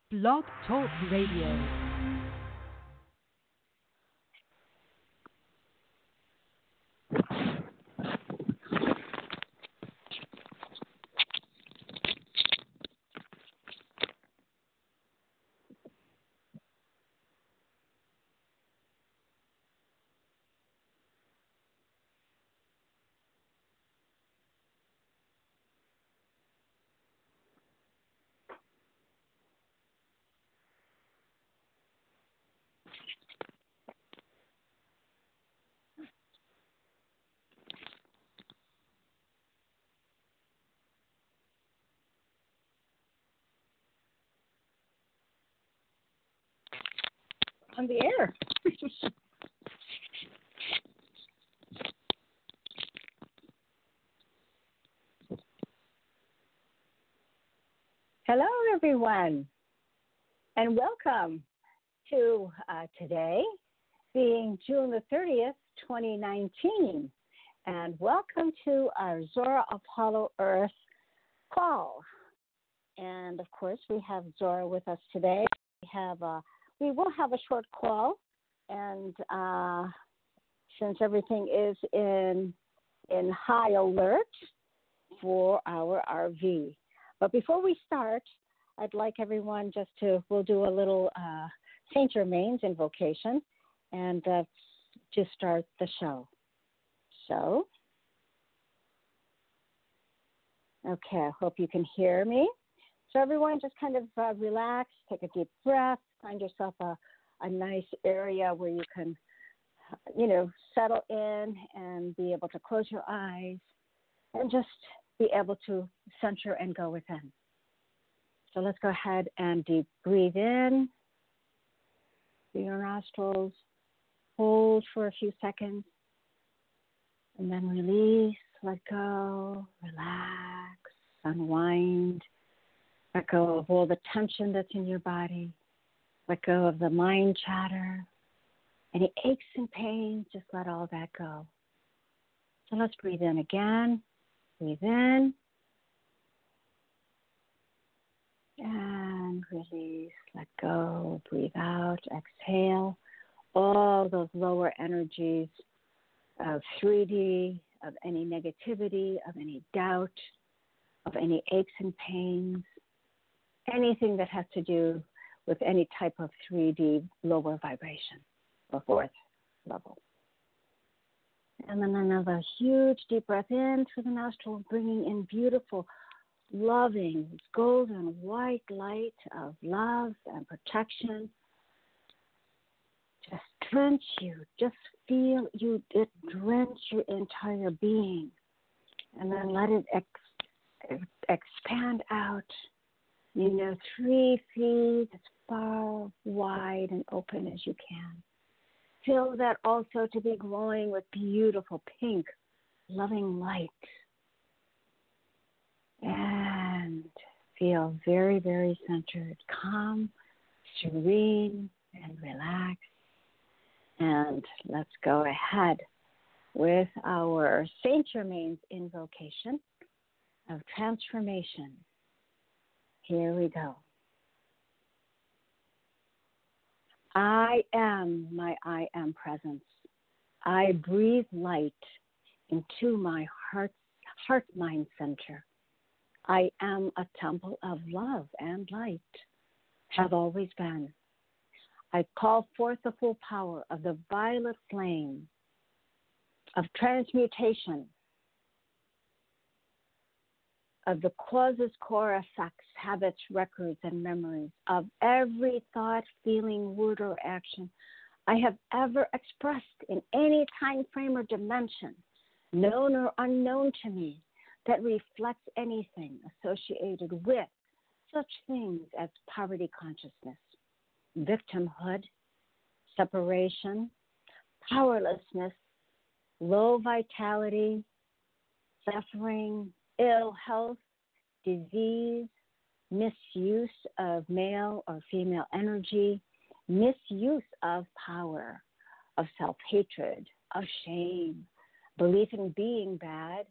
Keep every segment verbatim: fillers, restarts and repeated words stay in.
Blog Talk Radio. On the air. Hello, everyone, and welcome to uh, today, being June the thirtieth, twenty nineteen, and welcome to our Zora Apollo Earth call. And of course, we have Zora with us today. We have a We will have a short call, and uh, since everything is in in high alert for our R V. But before we start, I'd like everyone just to, we'll do a little uh, Saint Germain's invocation and uh, to start the show. So, okay, I hope you can hear me. So everyone just kind of uh, relax, take a deep breath, find yourself a, a nice area where you can, you know, settle in and be able to close your eyes and just be able to center and go within. So let's go ahead and deep breathe in through your nostrils, hold for a few seconds, and then release, let go, relax, unwind. Let go of all the tension that's in your body. Let go of the mind chatter. Any aches and pains, just let all that go. So let's breathe in again. Breathe in. And release. Let go. Breathe out. Exhale. All those lower energies of three D, of any negativity, of any doubt, of any aches and pains. Anything that has to do with any type of three D lower vibration or fourth level. And then another huge deep breath in through the nostril, bringing in beautiful, loving, golden white light of love and protection. Just drench you. Just feel you, it drench your entire being. And then let it ex- expand out. You know, three feet as far, wide, and open as you can. Feel that also to be glowing with beautiful pink, loving light. And feel very, very centered, calm, serene, and relaxed. And let's go ahead with our Saint Germain's invocation of transformation. Here we go. I am my I am presence. I breathe light into my heart, heart mind center. I am a temple of love and light, have always been. I call forth the full power of the violet flame of transmutation, of the causes, core effects, habits, records, and memories of every thought, feeling, word, or action I have ever expressed in any time frame or dimension, known or unknown to me, that reflects anything associated with such things as poverty consciousness, victimhood, separation, powerlessness, low vitality, suffering, ill health, disease, misuse of male or female energy, misuse of power, of self-hatred, of shame, belief in being bad,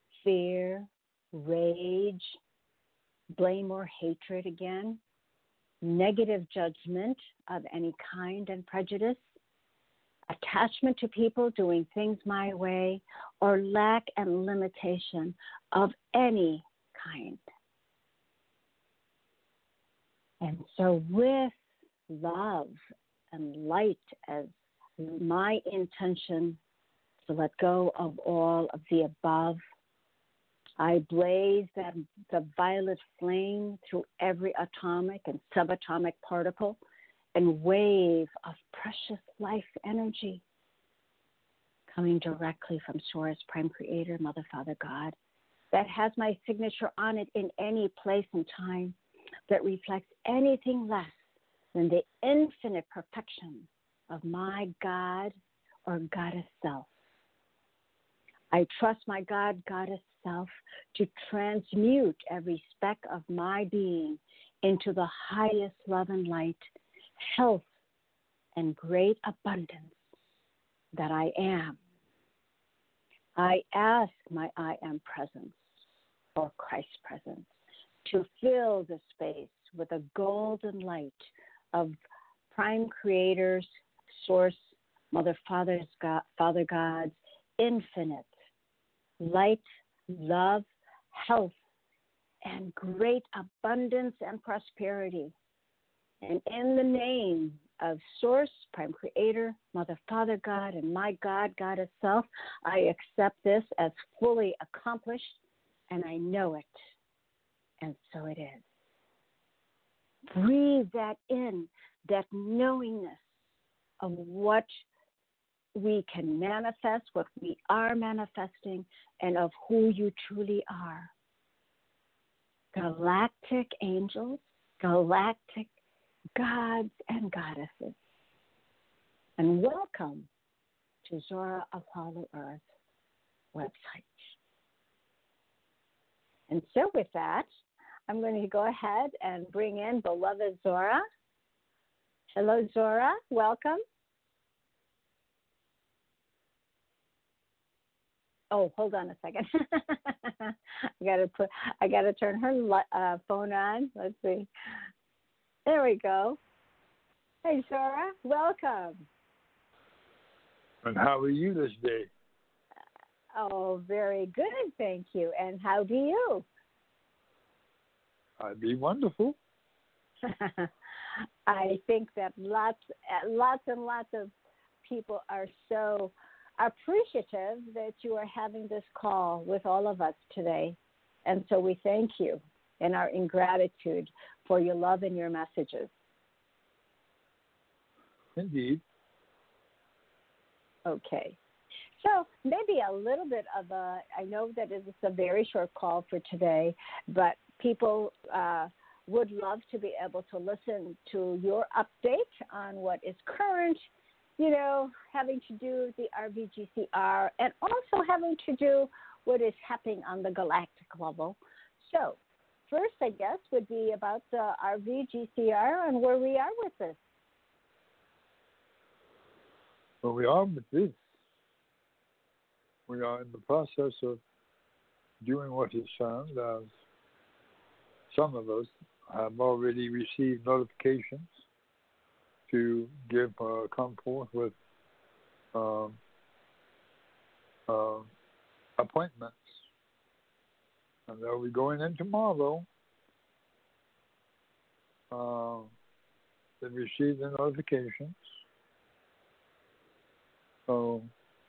fear, rage, blame or hatred again, negative judgment of any kind and prejudice, attachment to people doing things my way, or lack and limitation of any kind. And so with love and light as my intention to let go of all of the above, I blaze that, the violet flame through every atomic and subatomic particle and wave of precious life energy coming directly from Source, Prime Creator, Mother, Father, God, that has my signature on it in any place and time that reflects anything less than the infinite perfection of my God or Goddess self. I trust my God, Goddess self to transmute every speck of my being into the highest love and light, health, and great abundance that I am. I ask my I am presence, or Christ presence, to fill the space with a golden light of Prime Creator's Source, Mother, Father's God, Father God's infinite light, love, health, and great abundance and prosperity. And in the name of Source, Prime Creator, Mother, Father God, and my God, Goddess Self, I accept this as fully accomplished, and I know it. And so it is. Breathe that in, that knowingness of what we can manifest, what we are manifesting, and of who you truly are. Galactic angels, galactic gods and goddesses. And welcome to Zora of Hollow Earth website. And so with that, I'm going to go ahead and bring in beloved Zora. Hello, Zora. Welcome. Oh, hold on a second. I gotta put. I gotta turn her uh, phone on. Let's see. There we go. Hey, Zora. Welcome. And how are you this day? Oh, very good, thank you. And how do you? I'd be wonderful. I think that lots, lots and lots of people are so appreciative that you are having this call with all of us today. And so we thank you and are in gratitude for your love and your messages. Indeed. Okay. So maybe a little bit of a, I know that it's a very short call for today, but people uh, would love to be able to listen to your update on what is current, you know, having to do with the R V G C R and also having to do what is happening on the galactic level. So first, I guess, would be about the R V G C R and where we are with this. Well, we are with this. We are in the process of doing what is found. As some of us have already received notifications to give uh, come forth with um, uh, appointments. And they'll be going in tomorrow. Uh, they received the notifications. So,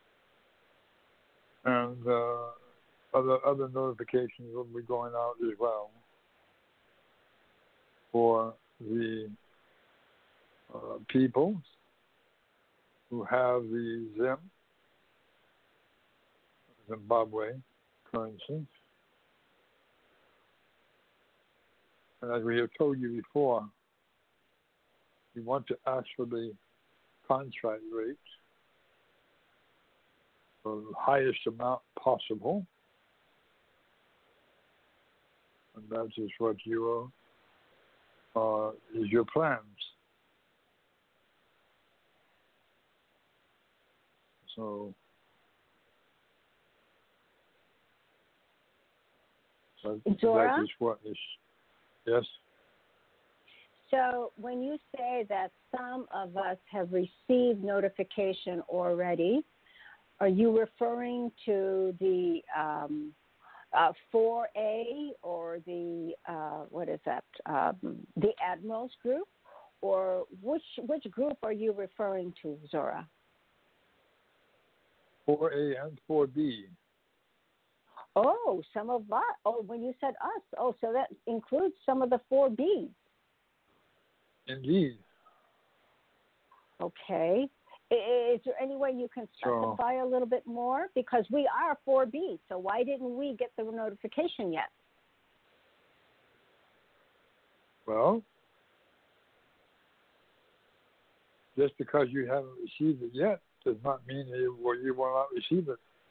and uh, other other notifications will be going out as well for the uh, people who have the Zim, Zimbabwe currency. And as we have told you before, we want to ask for the contract rate, the highest amount possible, and that is what you are, uh, is your plans. So, so Zora? that is what is, yes? So when you say that some of us have received notification already, are you referring to the um, uh, four A or the, uh, what is that, um, the Admirals group? Or which which group are you referring to, Zora? four A and four B. Oh, some of us. Oh, when you said us. Oh, so that includes some of the four Bs. Indeed. Okay. Is there any way you can specify so, a little bit more? Because we are four B, so why didn't we get the notification yet? Well, just because you haven't received it yet does not mean that you, well, you will not receive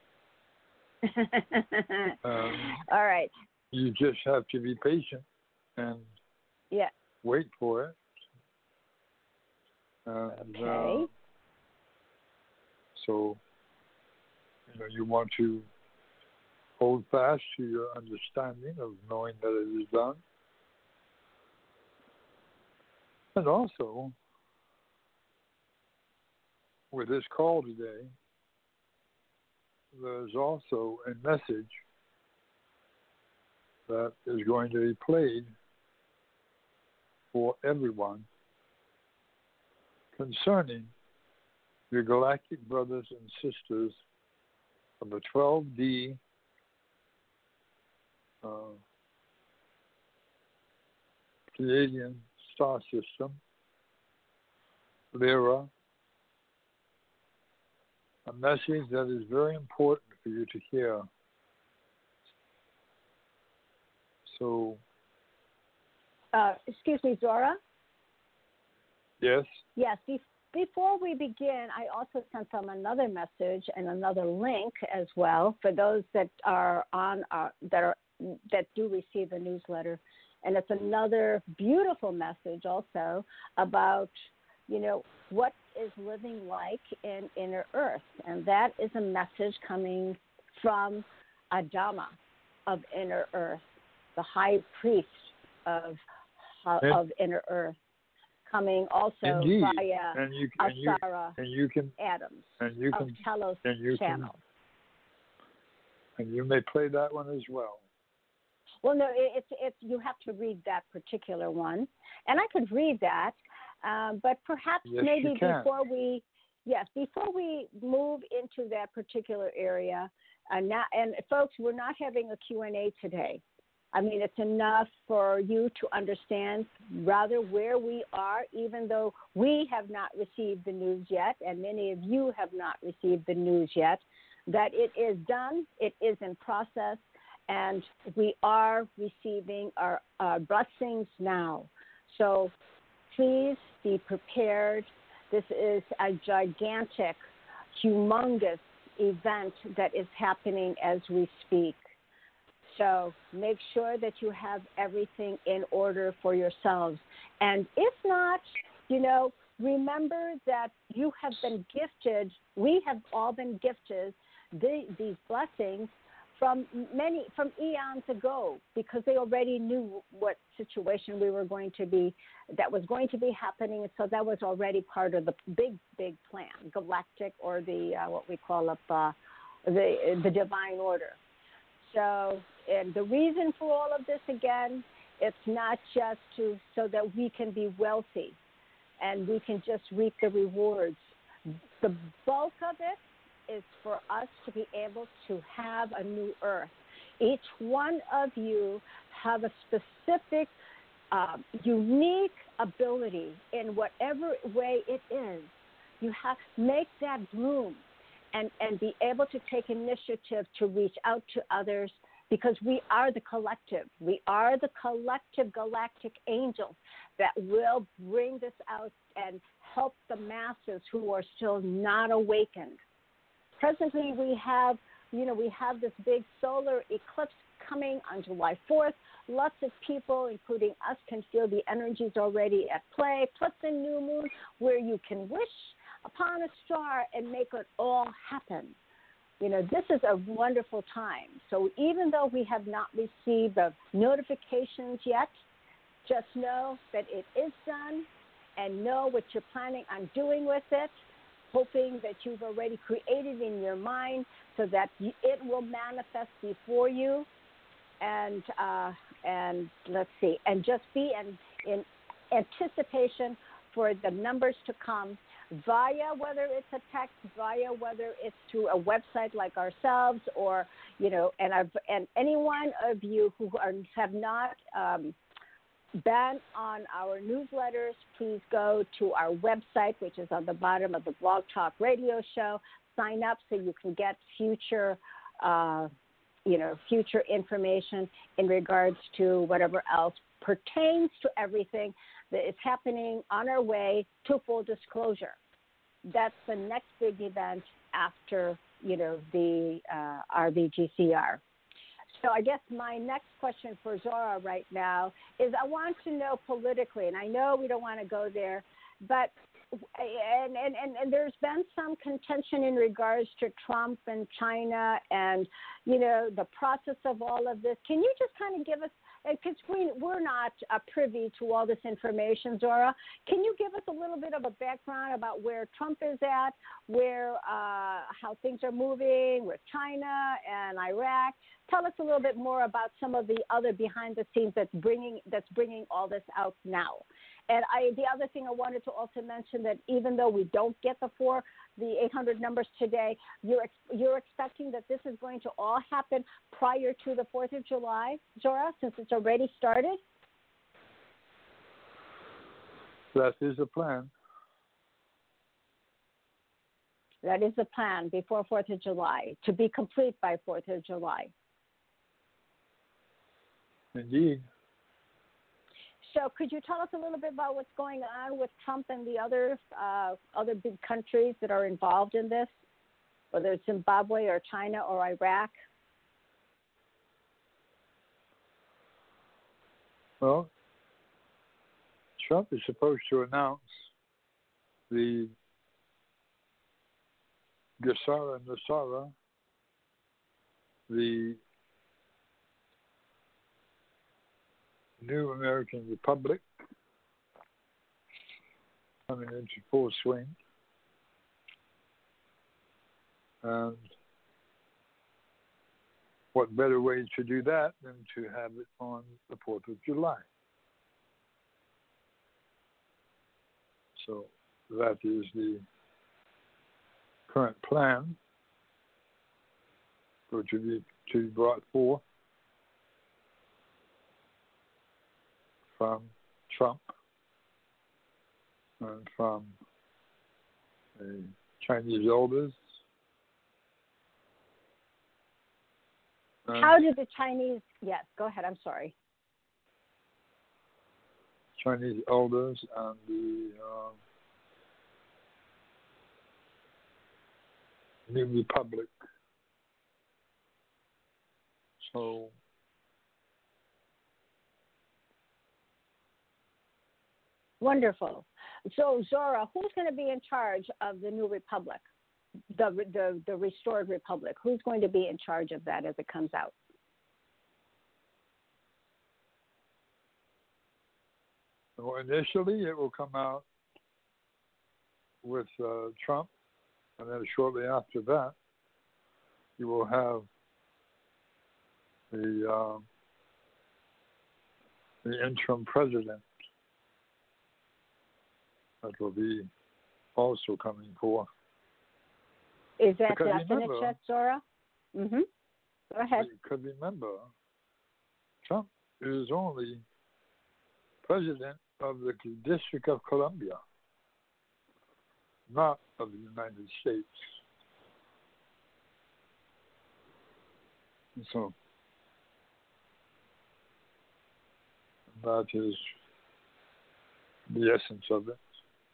it. um, All right. You just have to be patient and yeah. wait for it. And, okay. Uh, so, you know, you want to hold fast to your understanding of knowing that it is done. And also, with this call today, there's also a message that is going to be played for everyone concerning your galactic brothers and sisters of the twelve D uh, Pleiadian star system, Lyra, a message that is very important for you to hear. So, uh, excuse me, Zora? Yes? Yes. Be- before we begin, I also sent them another message and another link as well for those that are on our, that are that do receive the newsletter. And it's another beautiful message also about, you know, what is living like in inner Earth. And that is a message coming from Adama of inner Earth, the high priest of uh, of inner Earth, coming also Indeed. via and you, and Asara you, and you can, Adams and you of can, Telos and you channel. Can, and you may play that one as well. Well, no, it, it's it's you have to read that particular one, and I could read that, um, but perhaps yes, maybe you can. before we, yes, before we move into that particular area, uh, now, and folks, we're not having a Q and A today. I mean, it's enough for you to understand rather where we are, even though we have not received the news yet, and many of you have not received the news yet, that it is done, it is in process, and we are receiving our, our blessings now. So please be prepared. This is a gigantic, humongous event that is happening as we speak. So make sure that you have everything in order for yourselves. And if not, you know, remember that you have been gifted, we have all been gifted the, these blessings from many, from eons ago, because they already knew what situation we were going to be, that was going to be happening. And so that was already part of the big, big plan, galactic, or the, uh, what we call up, uh, the, the divine order. So, and the reason for all of this, again, it's not just to so that we can be wealthy and we can just reap the rewards. The bulk of it is for us to be able to have a new earth. Each one of you have a specific, uh, unique ability in whatever way it is. You have make that bloom. And, and be able to take initiative to reach out to others, because we are the collective. We are the collective galactic angels that will bring this out and help the masses who are still not awakened. Presently, we have, you know, we have this big solar eclipse coming on July fourth. Lots of people, including us, can feel the energies already at play, plus the new moon, where you can wish upon a star and make it all happen. You know, this is a wonderful time. So even though we have not received the notifications yet, Just know that it is done and know what you're planning on doing with it, hoping that you've already created in your mind so that you, it will manifest before you. And uh, and let's see, and just be in, in anticipation for the numbers to come via whether it's a text, via whether it's through a website like ourselves, or, you know, and I've, and any one of you who are, have not um, been on our newsletters, please go to our website, which is on the bottom of the Blog Talk Radio Show. Sign up so you can get future, uh, you know, future information in regards to whatever else pertains to everything that is happening on our way to full disclosure. That's the next big event after, you know, the uh, R B G C R. So I guess my next question for Zora right now is I want to know politically, and I know we don't want to go there, but and, and, and, and there's been some contention in regards to Trump and China and, you know, the process of all of this. Can you just kind of give us, because we, we're not uh, privy to all this information, Zora, can you give us a little bit of a background about where Trump is at, where uh, how things are moving with China and Iraq? Tell us a little bit more about some of the other behind the scenes that's bringing that's bringing all this out now. And I, the other thing I wanted to also mention that even though we don't get the four, the eight hundred numbers today, you're you're expecting that this is going to all happen prior to the fourth of July, Zora, since it's already started? That is the plan. That is the plan before fourth of July, to be complete by fourth of July. Indeed. So could you tell us a little bit about what's going on with Trump and the other uh, other big countries that are involved in this, whether it's Zimbabwe or China or Iraq? Well, Trump is supposed to announce the Gesara Nasara, the new American Republic, coming into full swing. And what better way to do that than to have it on the fourth of July? So that is the current plan for to be to be brought forth from Trump and from the Chinese elders. And How did the Chinese, yes, go ahead, I'm sorry. Chinese elders and the um, New Republic. So Wonderful. So, Zora, who's going to be in charge of the New Republic, the, the, the restored Republic? Who's going to be in charge of that as it comes out? Well, initially, it will come out with uh, Trump, and then shortly after that, you will have the uh, the interim president that will be also coming forth. Is that Because definite remember, yet, Zora? Mm-hmm. Go ahead. Because remember, Trump is only president of the District of Columbia, not of the United States. And so that is the essence of it.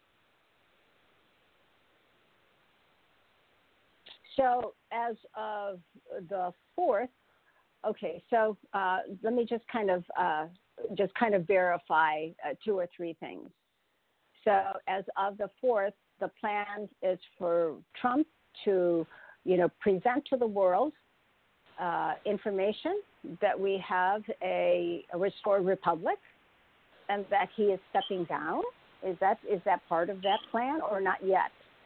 So as of the fourth, okay, so uh, let me just kind of uh, just kind of verify uh, two or three things. So as of the fourth, the plan is for Trump to, you know, present to the world uh, information that we have a, a restored republic, and that he is stepping down? Is that is that part of that plan or not yet?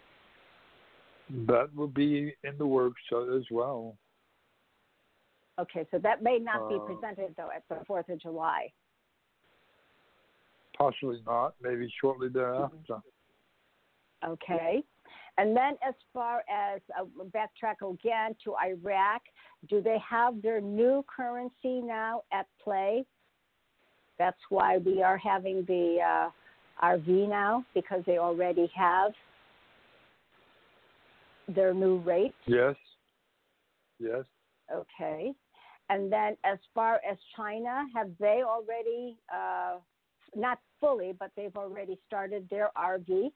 That will be in the works as well. Okay, so that may not be Uh, presented, though, at the fourth of July. Possibly not, maybe shortly thereafter. Mm-hmm. Okay. And then as far as, uh, backtrack again to Iraq, do they have their new currency now at play? That's why we are having the uh, R V now, because they already have their new rate. Yes. Yes. Okay. And then as far as China, have they already, uh, not fully, but they've already started their R V?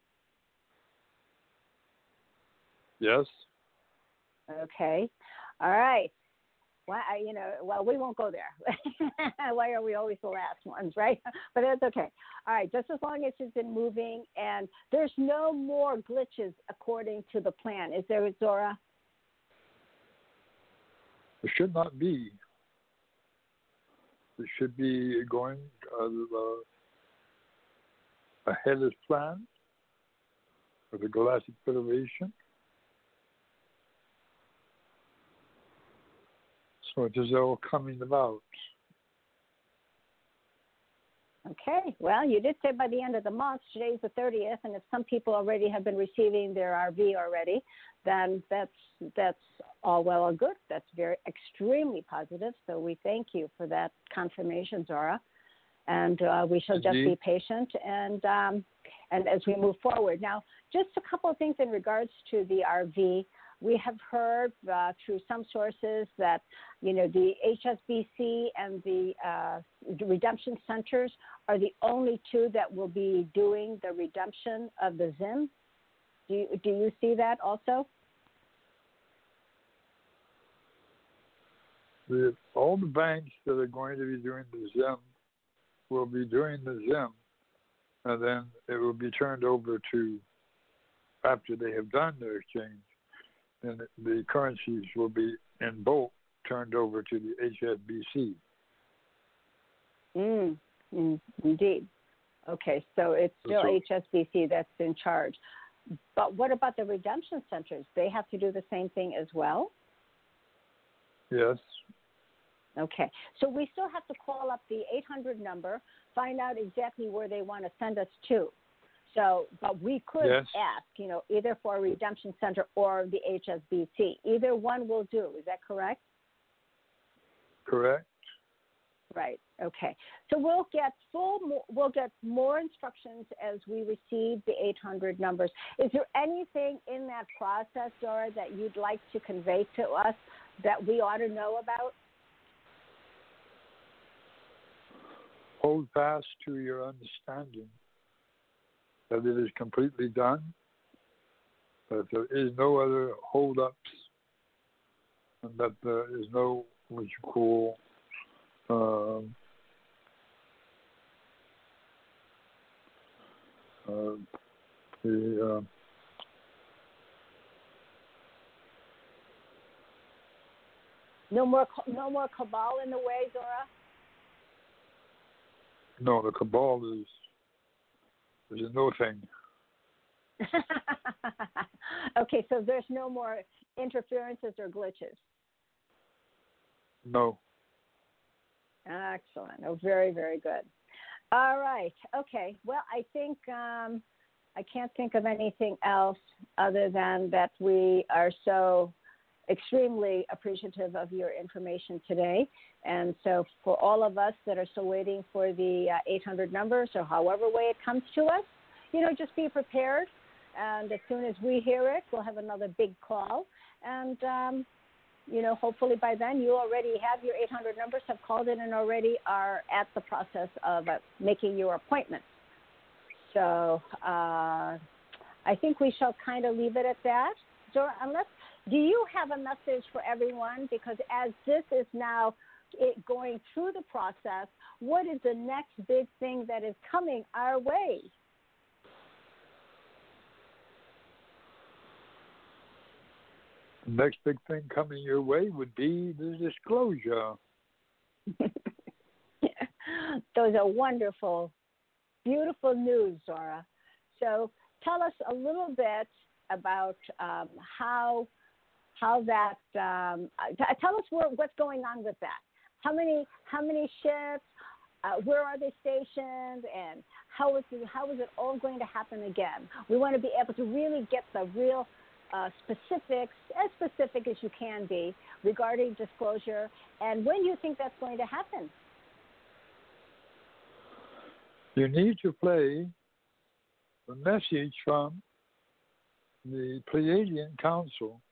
Yes. Okay. All right. Well, I, you know, well, we won't go there. Why are we always the last ones, right? But that's okay. All right. Just as long as it's been moving and there's no more glitches according to the plan. Is there, Zora? It should not be. It should be going uh, uh, ahead as planned with the Galactic Federation. So it is all coming about. Okay. Well, you did say by the end of the month. Today's the thirtieth, and if some people already have been receiving their R V already, then that's that's all well and good. That's very extremely positive. So we thank you for that confirmation, Zora. And uh, we shall just be patient and um, and as we move forward. Now, just a couple of things in regards to the R V. We have heard uh, through some sources that, you know, the H S B C and the, uh, the redemption centers are the only two that will be doing the redemption of the Zim. Do you, do you see that also? The, all the banks that are going to be doing the Zim will be doing the Zim, and then it will be turned over to, after they have done their exchange, then the currencies will be in bulk turned over to the H S B C. Mm, mm, indeed. Okay, so it's still so, H S B C that's in charge. But what about the redemption centers? They have to do the same thing as well? Yes. Okay, so we still have to call up the eight hundred number, find out exactly where they want to send us to. So, but we could yes. ask, you know, either for a redemption center or the H S B C. Either one will do. Is that correct? Correct. Right. Okay. So we'll get full. We'll get more instructions as we receive the eight hundred numbers. Is there anything in that process, Dora, that you'd like to convey to us that we ought to know about? Hold fast to your understanding that it is completely done, that there is no other hold-ups, and that there is no, what you call, um, uh, the, uh, No more, no more cabal in the way, Zora? no, the cabal is is a no thing. Okay, so there's no more interferences or glitches. No. Excellent. Oh, very, very good. All right. Okay. Well, I think um, I can't think of anything else other than that we are so extremely appreciative of your information today. And so for all of us that are still waiting for the uh, eight hundred numbers or however way it comes to us, you know, just be prepared. And as soon as we hear it, we'll have another big call. And, um, you know, hopefully by then you already have your eight hundred numbers, have called in and already are at the process of uh, making your appointment. So uh, I think we shall kind of leave it at that. So unless, do you have a message for everyone? Because as this is now it going through the process, what is the next big thing that is coming our way? The next big thing coming your way would be the disclosure. Those are wonderful, beautiful news, Zora. So tell us a little bit about um, how how that. Um, t- tell us where, what's going on with that. How many how many ships? Uh, where are they stationed? And how is it, how is it all going to happen again? We want to be able to really get the real uh, specifics, as specific as you can be, regarding disclosure. And when do you think that's going to happen? You need to play the message from the Pleiadian Council.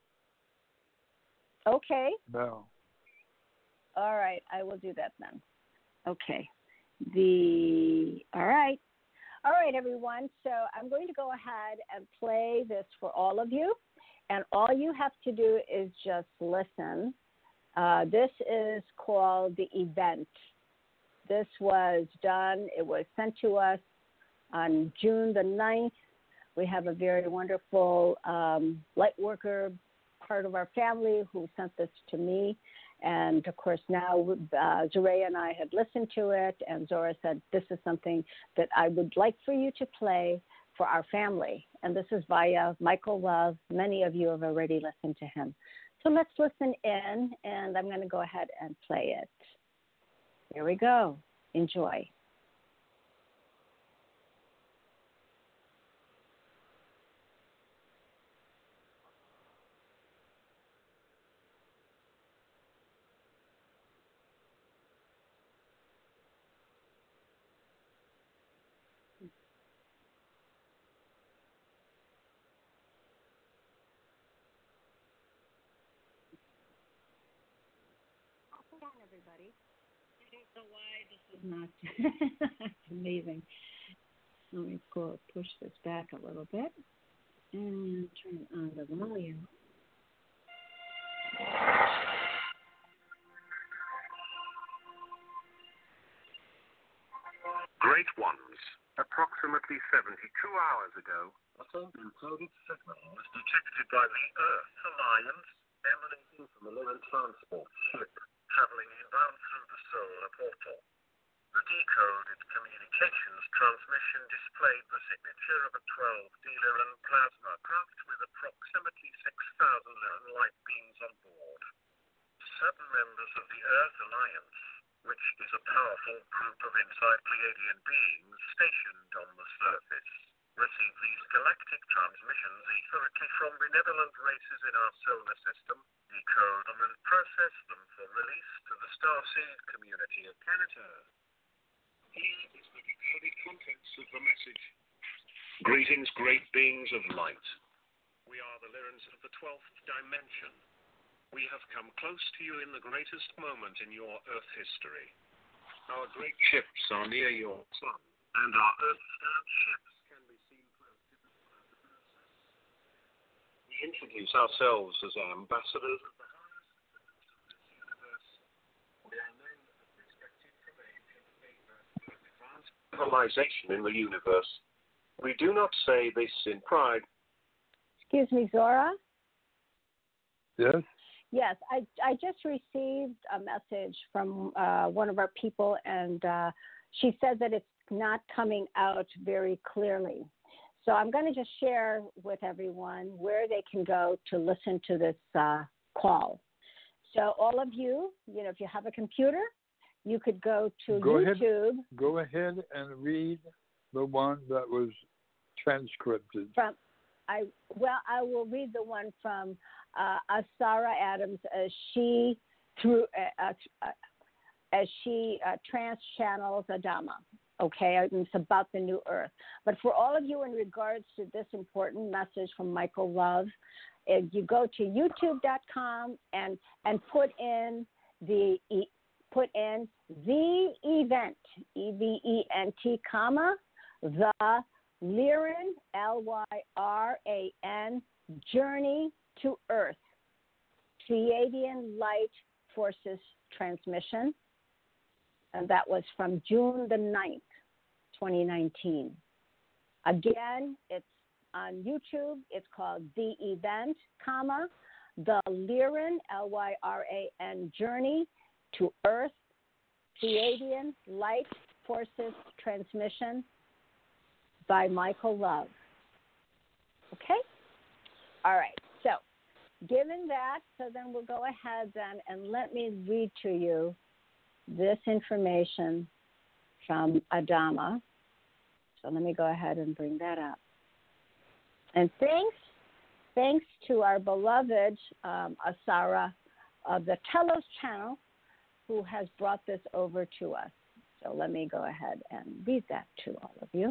Okay. Now. All right. I will do that then. Okay. The all right. All right, everyone. So I'm going to go ahead and play this for all of you. And all you have to do is just listen. Uh, this is called The Event. This was done, it was sent to us on June the ninth. We have a very wonderful um, light worker, part of our family, who sent this to me. And of course, now uh, Zorea and I had listened to it, and Zora said, this is something that I would like for you to play for our family. And this is via Michael Love. Many of you have already listened to him. So let's listen in, and I'm going to go ahead and play it. Here we go. Enjoy. Hold on, everybody. I don't know why this is not. It's amazing. Let me go push this back a little bit and turn on the volume. Great Ones. Approximately seventy-two hours ago, a faint encoded signal was detected by the Earth Alliance emanating from a Lyran transport ship traveling inbound through the solar portal. The decoded communications transmission displayed the signature of a twelve D Lyran plasma craft with approximately six thousand Lyran light beams on board. Seven members of the Earth Alliance, which is a powerful group of inside Pleiadian beings stationed on the surface, receive these galactic transmissions etherically from benevolent races in our solar system, decode them and process them for release to the starseed community of planet Earth. Here is the decoded contents of the message. Greetings, great beings of light. We are the Lyrans of the twelfth dimension. We have come close to you in the greatest moment in your Earth history. Our great ships are near your sun, and our Earth-scanned ships can be seen close to the surface. We introduce ourselves as ambassadors of the highest universe. We are known and respected from ancient favor for advanced civilization in the universe. We do not say this in pride. Excuse me, Zora? Yes? Yes, I, I just received a message from uh, one of our people, and uh, she said that it's not coming out very clearly. So I'm going to just share with everyone where they can go to listen to this uh, call. So all of you, you know, if you have a computer, you could go to go YouTube. Ahead, go ahead and read the one that was transcribed. From, I well, I will read the one from uh, Asara Adams as she through uh, uh, as she uh, trans channels Adama. Okay, it's about the new Earth. But for all of you, in regards to this important message from Michael Love, if you go to YouTube dot com and and put in the put in the event, E V E N T, comma the Lyran, L Y R A N, Journey to Earth, Pleiadian Light Forces Transmission. And that was from June the ninth, twenty nineteen. Again, it's on YouTube. It's called The Event, comma, the Lyran, L Y R A N, Journey to Earth, Pleiadian Light Forces Transmission. by Michael Love. Okay? All right. So, given that, so then we'll go ahead then and let me read to you this information from Adama. So let me go ahead and bring that up. And thanks, thanks to our beloved um, Asara of the Telos channel, who has brought this over to us. So let me go ahead and read that to all of you.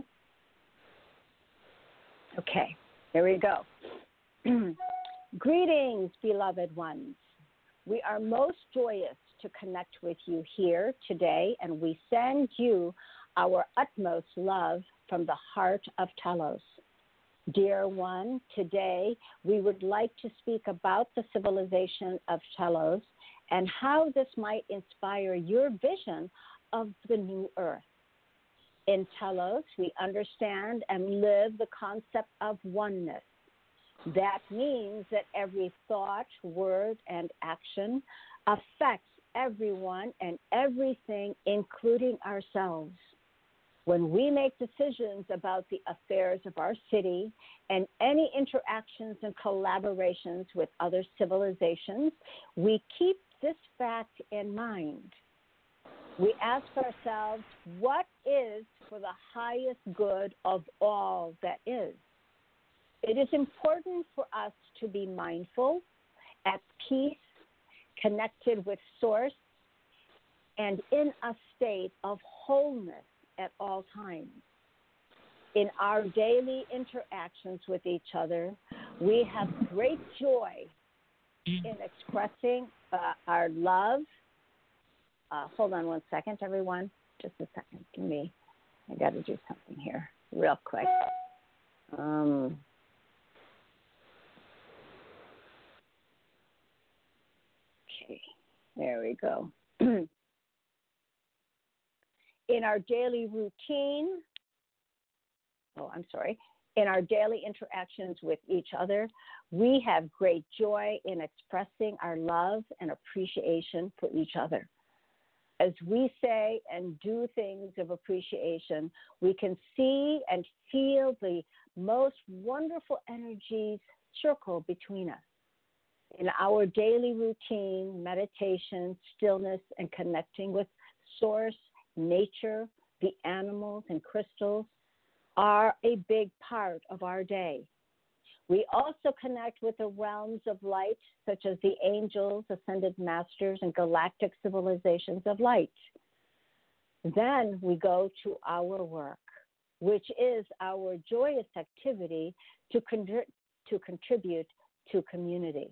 Okay, here we go. Greetings, beloved ones. We are most joyous to connect with you here today, and we send you our utmost love from the heart of Telos. Dear one, today we would like to speak about the civilization of Telos and how this might inspire your vision of the new earth. In Telos, we understand and live the concept of oneness. That means that every thought, word, and action affects everyone and everything, including ourselves. When we make decisions about the affairs of our city and any interactions and collaborations with other civilizations, we keep this fact in mind. We ask ourselves, what is for the highest good of all that is? It is important for us to be mindful, at peace, connected with Source, and in a state of wholeness at all times. In our daily interactions with each other, we have great joy in expressing uh, our love. Uh, hold on one second, everyone. Just a second. Give me, I got to do something here real quick. Um, okay, there we go. In our daily routine, oh, I'm sorry, in our daily interactions with each other, we have great joy in expressing our love and appreciation for each other. As we say and do things of appreciation, we can see and feel the most wonderful energies circle between us. In our daily routine, meditation, stillness, and connecting with Source, nature, the animals, and crystals are a big part of our day. We also connect with the realms of light, such as the angels, ascended masters, and galactic civilizations of light. Then we go to our work, which is our joyous activity to, con- to contribute to community.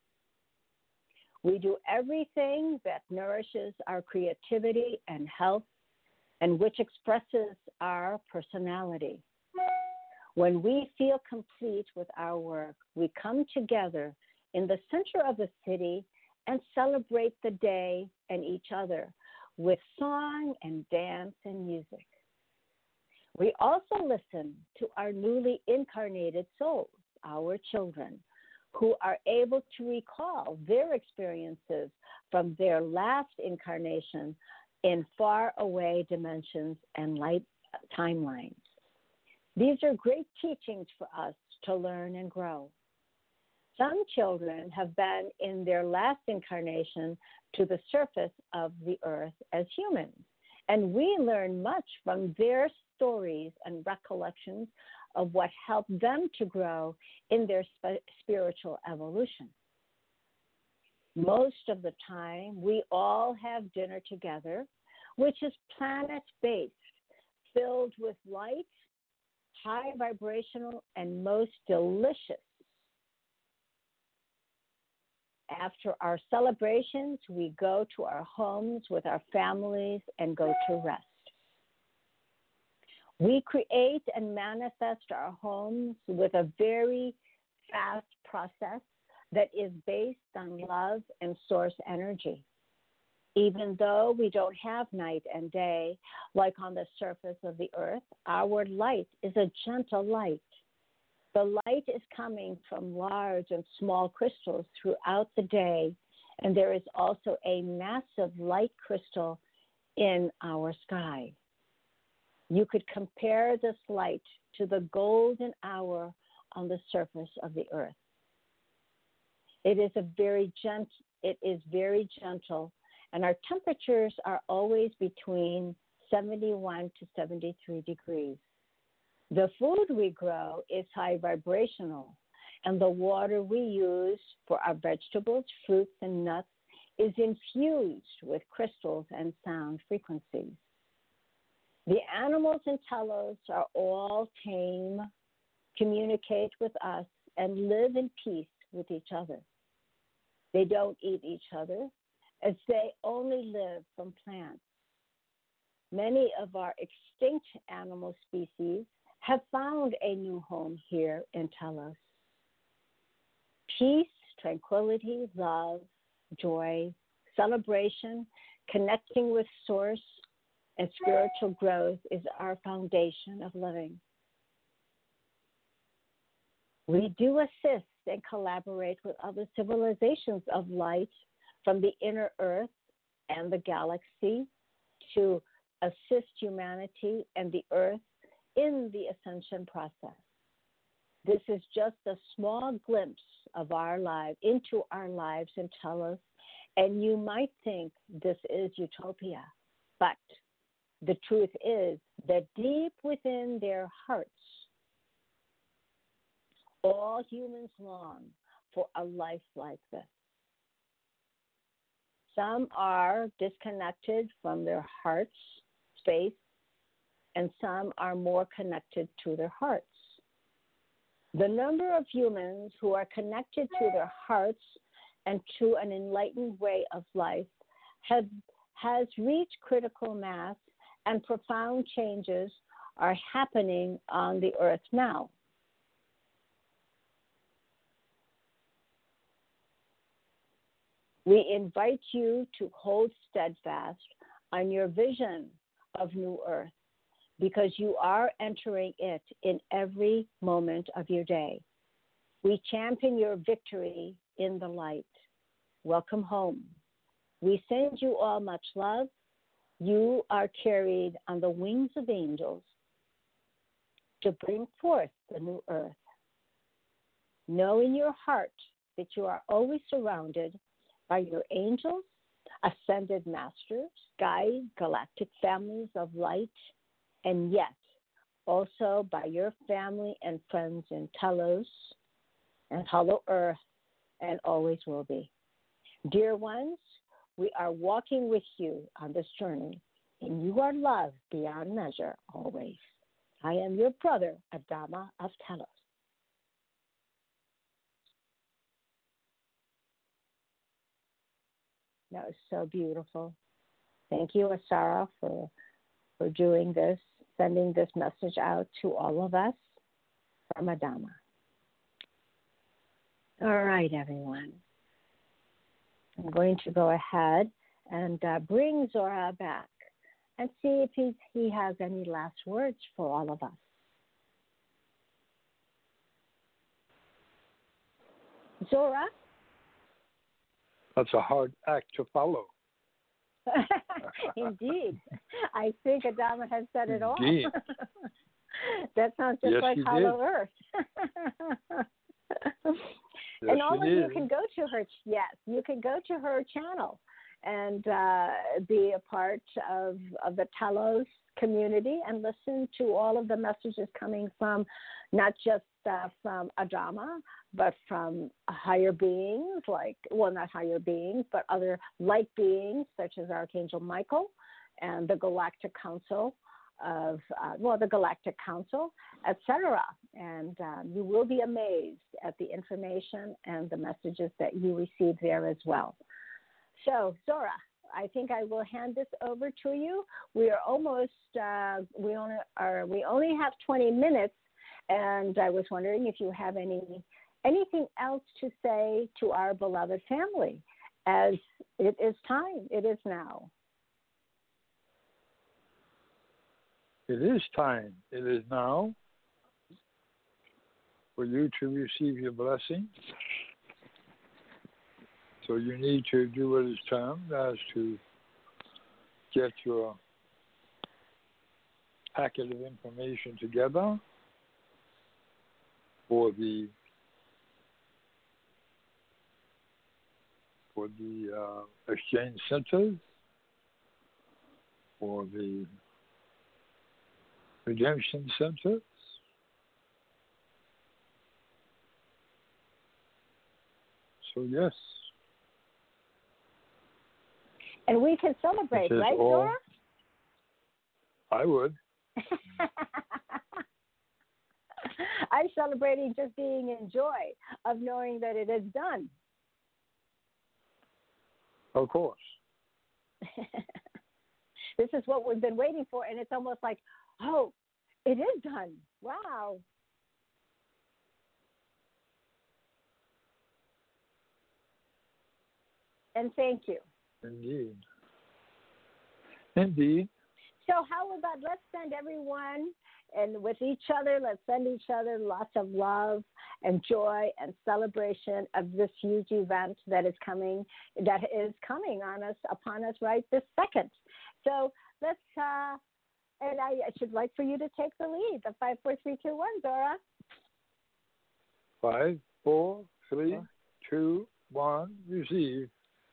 We do everything that nourishes our creativity and health, and which expresses our personality. When we feel complete with our work, we come together in the center of the city and celebrate the day and each other with song and dance and music. We also listen to our newly incarnated souls, our children, who are able to recall their experiences from their last incarnation in far away dimensions and light timelines. These are great teachings for us to learn and grow. Some children have been in their last incarnation to the surface of the earth as humans, and we learn much from their stories and recollections of what helped them to grow in their sp- spiritual evolution. Most of the time, we all have dinner together, which is planet-based, filled with light, high vibrational, and most delicious. After our celebrations, we go to our homes with our families and go to rest. We create and manifest our homes with a very fast process that is based on love and source energy. Even though we don't have night and day, like on the surface of the earth, our light is a gentle light. The light is coming from large and small crystals throughout the day, and there is also a massive light crystal in our sky. You could compare this light to the golden hour on the surface of the earth. It is a very gent- it is very gentle, and our temperatures are always between seventy-one to seventy-three degrees. The food we grow is high vibrational, and the water we use for our vegetables, fruits, and nuts is infused with crystals and sound frequencies. The animals in Telos are all tame, communicate with us, and live in peace with each other. They don't eat each other, as they only live from plants. Many of our extinct animal species have found a new home here in Telos. Peace, tranquility, love, joy, celebration, connecting with Source, and spiritual growth is our foundation of living. We do assist and collaborate with other civilizations of light from the inner earth and the galaxy to assist humanity and the earth in the ascension process. This is just a small glimpse of our life, into our lives in Telos, and you might think this is utopia, but the truth is that deep within their hearts, all humans long for a life like this. Some are disconnected from their heart's space, and some are more connected to their hearts. The number of humans who are connected to their hearts and to an enlightened way of life have, has reached critical mass, and profound changes are happening on the earth now. We invite you to hold steadfast on your vision of New Earth, because you are entering it in every moment of your day. We champion your victory in the light. Welcome home. We send you all much love. You are carried on the wings of angels to bring forth the new earth. Know in your heart that you are always surrounded by your angels, ascended masters, guides, galactic families of light, and yet also by your family and friends in Telos and Hollow Earth, and always will be. Dear ones, we are walking with you on this journey, and you are loved beyond measure always. I am your brother, Adama of Telos. That was so beautiful. Thank you, Asara, for for doing this, sending this message out to all of us from Adama. All right, everyone. I'm going to go ahead and uh, bring Zora back and see if he, he has any last words for all of us. Zora? That's a hard act to follow. Indeed. I think Adama has said it all. Indeed. That sounds just yes, like Hollow Earth. Yes, and all of you is. can go to her, yes, you can go to her channel and uh, be a part of, of the Telos community and listen to all of the messages coming from not just uh, from Adama, but from higher beings, like, well, not higher beings, but other light beings, such as Archangel Michael and the Galactic Council of, uh, well, the Galactic Council, et cetera. And um, you will be amazed at the information and the messages that you receive there as well. So, Zora, I think I will hand this over to you. We are almost, uh, we only are, we only have twenty minutes, and I was wondering if you have any anything else to say to our beloved family, as it is time. It is now. It is time. It is now for you to receive your blessing. So you need to do what is termed as to get your packet of information together for the for the uh, exchange centers, for the redemption centers. So yes. And we can celebrate, right, all, Dora? I would. I'm celebrating just being in joy of knowing that it is done. Of course. This is what we've been waiting for, and it's almost like, oh, it is done. Wow. And thank you. Indeed. Indeed. So how about let's send everyone, and with each other, let's send each other lots of love and joy and celebration of this huge event that is coming, that is coming on us, upon us right this second. So let's, uh, and I, I should like for you to take the lead, the five, four, three, two, one, Dora. Five, four, three, two, one, receive.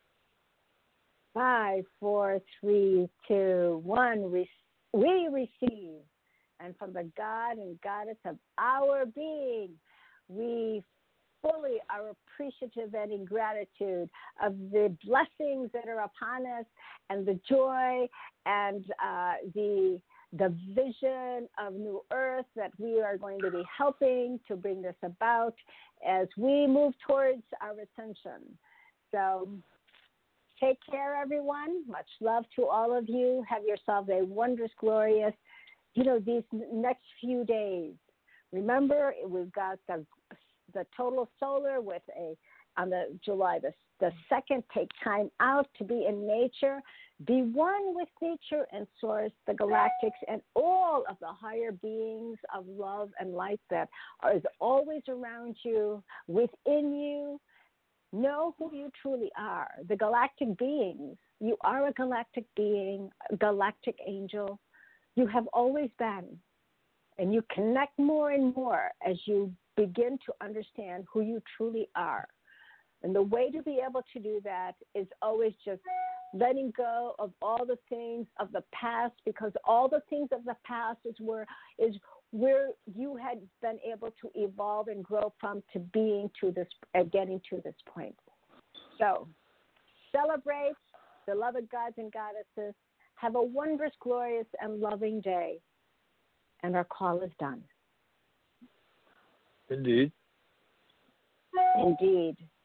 Five, four, three, two, one, we, we receive. And from the God and Goddess of our being, we fully are appreciative and in gratitude of the blessings that are upon us and the joy and uh, the the vision of New Earth that we are going to be helping to bring this about as we move towards our ascension. So take care, everyone. Much love to all of you. Have yourselves a wondrous, glorious, you know, these next few days. Remember, we've got the the total solar with a on the July the the second. Take time out to be in nature, be one with nature and source, the galactics, and all of the higher beings of love and light that are is always around you, within you. Know who you truly are. The galactic beings. You are a galactic being, a galactic angel. You have always been. And you connect more and more as you begin to understand who you truly are. And the way to be able to do that is always just letting go of all the things of the past, because all the things of the past is where is where you had been able to evolve and grow from to being to this, uh, getting to this point. So celebrate, beloved gods and goddesses. Have a wondrous, glorious, and loving day. And our call is done. Indeed. Indeed.